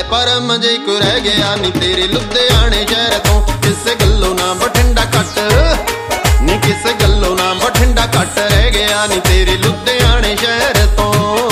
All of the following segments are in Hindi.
पर मजे को रह गया नी तेरे लुधियाने शहर तो। किसे गल्लों ना बठिंडा कट नी किसे गल्लों ना बठिंडा कट रह गया नी तेरे लुधियाने शहर तो।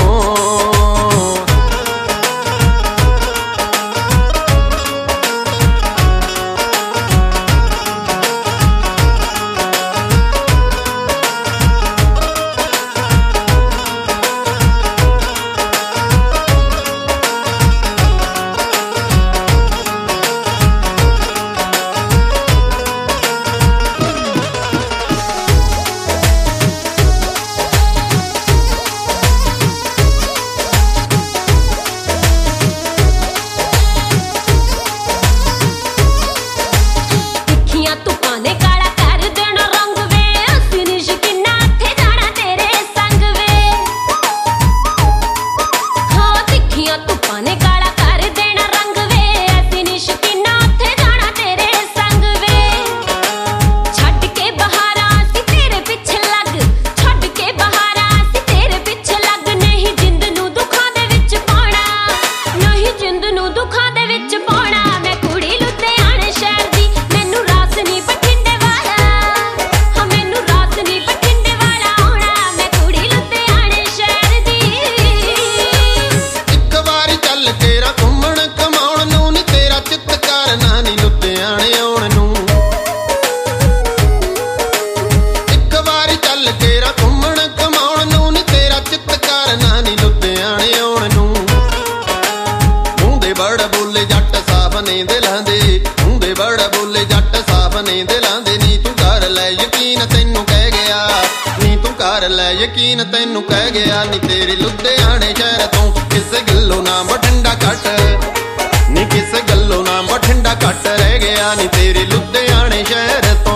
यकीन तैनू कह गया नी तेरे लुधियाने शहर तो। किसे गल्लों ना बठिंडा कट नी किसे गल्लों ना बठिंडा कट रह गया नी तेरे लुधियाने शहर तो।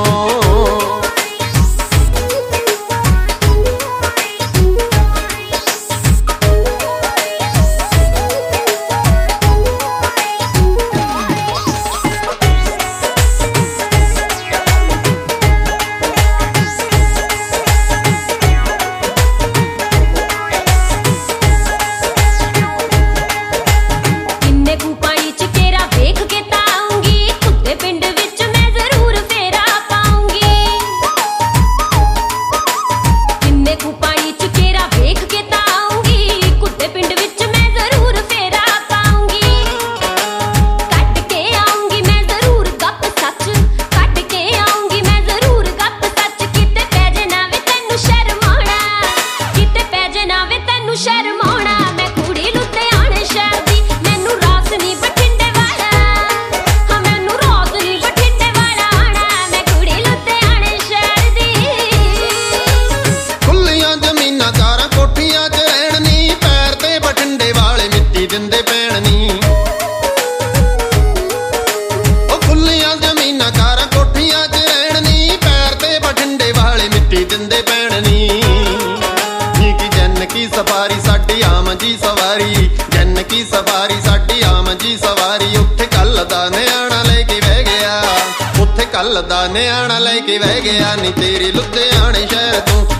सवारी साडी आम जी सवारी जन की सवारी साडी आम जी सवारी। उत्थे कल दा न्याणा लेके बह गया उत्थे कल दा न्याणा लेके बह गया नी तेरे लुधियाने शहर तो।